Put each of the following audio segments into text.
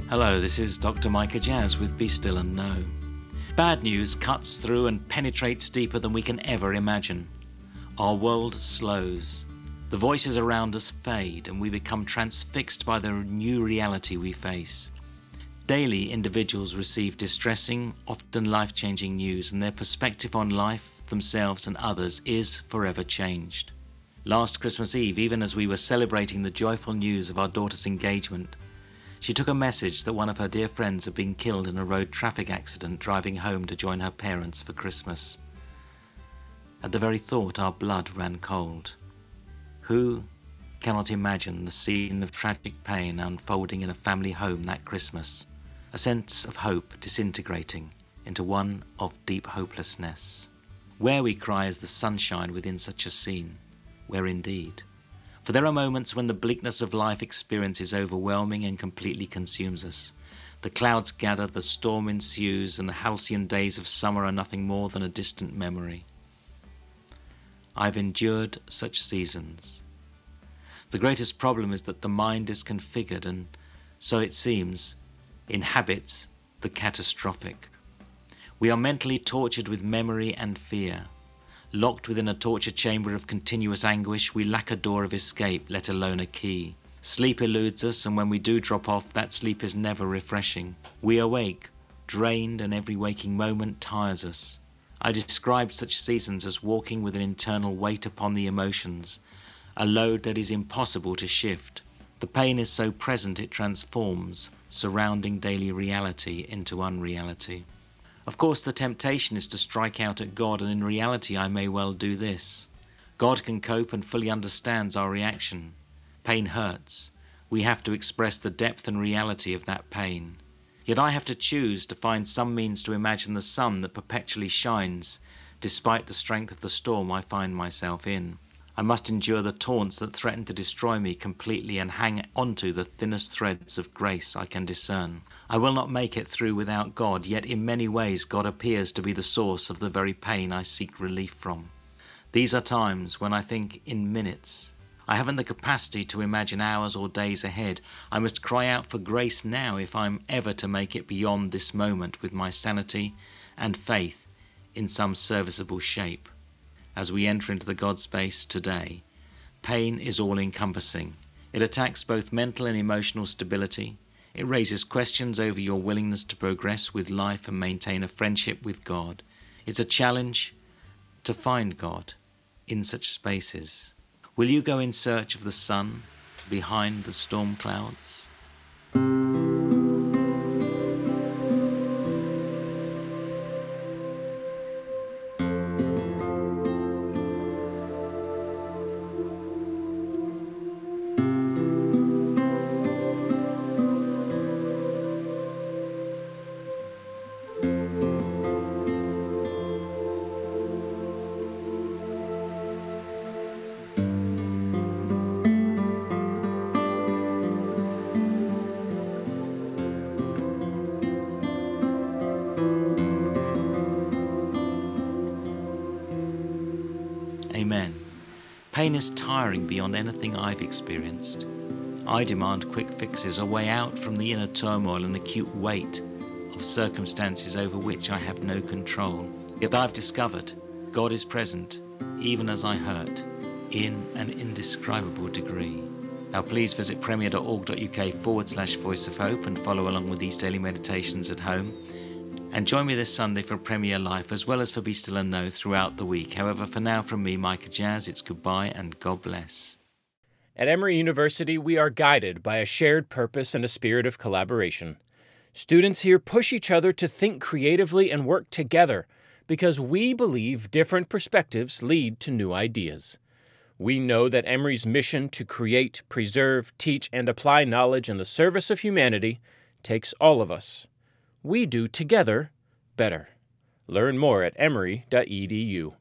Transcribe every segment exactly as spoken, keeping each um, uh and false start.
Hello, this is Doctor Micah Jazz with Be Still and Know. Bad news cuts through and penetrates deeper than we can ever imagine. Our world slows. The voices around us fade and we become transfixed by the new reality we face. Daily, individuals receive distressing, often life-changing news, and their perspective on life, themselves and others is forever changed. Last Christmas Eve, even as we were celebrating the joyful news of our daughter's engagement, she took a message that one of her dear friends had been killed in a road traffic accident driving home to join her parents for Christmas. At the very thought, our blood ran cold. Who cannot imagine the scene of tragic pain unfolding in a family home that Christmas? A sense of hope disintegrating into one of deep hopelessness. Where we cry is the sunshine within such a scene, where indeed. For there are moments when the bleakness of life experience is overwhelming and completely consumes us. The clouds gather, the storm ensues, and the halcyon days of summer are nothing more than a distant memory. I've endured such seasons. The greatest problem is that the mind is configured and, so it seems, inhabits the catastrophic. We are mentally tortured with memory and fear. Locked within a torture chamber of continuous anguish, we lack a door of escape, let alone a key. Sleep eludes us, and when we do drop off, that sleep is never refreshing. We awake, drained, and every waking moment tires us. I described such seasons as walking with an internal weight upon the emotions, a load that is impossible to shift. The pain is so present it transforms surrounding daily reality into unreality. Of course, the temptation is to strike out at God, and in reality I may well do this. God can cope and fully understands our reaction. Pain hurts. We have to express the depth and reality of that pain. Yet I have to choose to find some means to imagine the sun that perpetually shines, despite the strength of the storm I find myself in. I must endure the taunts that threaten to destroy me completely and hang onto the thinnest threads of grace I can discern. I will not make it through without God, yet in many ways God appears to be the source of the very pain I seek relief from. These are times when I think in minutes. I haven't the capacity to imagine hours or days ahead. I must cry out for grace now if I'm ever to make it beyond this moment with my sanity and faith in some serviceable shape. As we enter into the God space today, pain is all-encompassing. It attacks both mental and emotional stability. It raises questions over your willingness to progress with life and maintain a friendship with God. It's a challenge to find God in such spaces. Will you go in search of the sun behind the storm clouds? Amen. Pain is tiring beyond anything I've experienced. I demand quick fixes, a way out from the inner turmoil and acute weight of circumstances over which I have no control. Yet I've discovered God is present, even as I hurt, in an indescribable degree. Now please visit premier.org.uk forward slash voice of hope and follow along with these daily meditations at home. And join me this Sunday for Premier Life as well as for Be Still and Know throughout the week. However, for now from me, Micah Jazz, it's goodbye and God bless. At Emory University, we are guided by a shared purpose and a spirit of collaboration. Students here push each other to think creatively and work together because we believe different perspectives lead to new ideas. We know that Emory's mission to create, preserve, teach, and apply knowledge in the service of humanity takes all of us. We do together better. Learn more at emory dot e d u.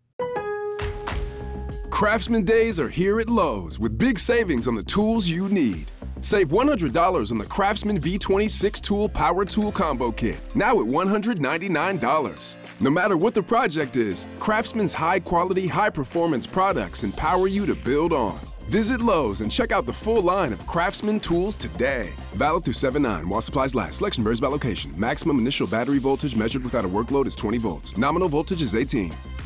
Craftsman Days are here at Lowe's with big savings on the tools you need. Save one hundred dollars on the Craftsman V twenty-six Tool Power Tool Combo Kit, now at one hundred ninety-nine dollars. No matter what the project is, Craftsman's high-quality, high-performance products empower you to build on. Visit Lowe's and check out the full line of Craftsman tools today. Valid through seven nine while supplies last. Selection varies by location. Maximum initial battery voltage measured without a workload is twenty volts. Nominal voltage is eighteen.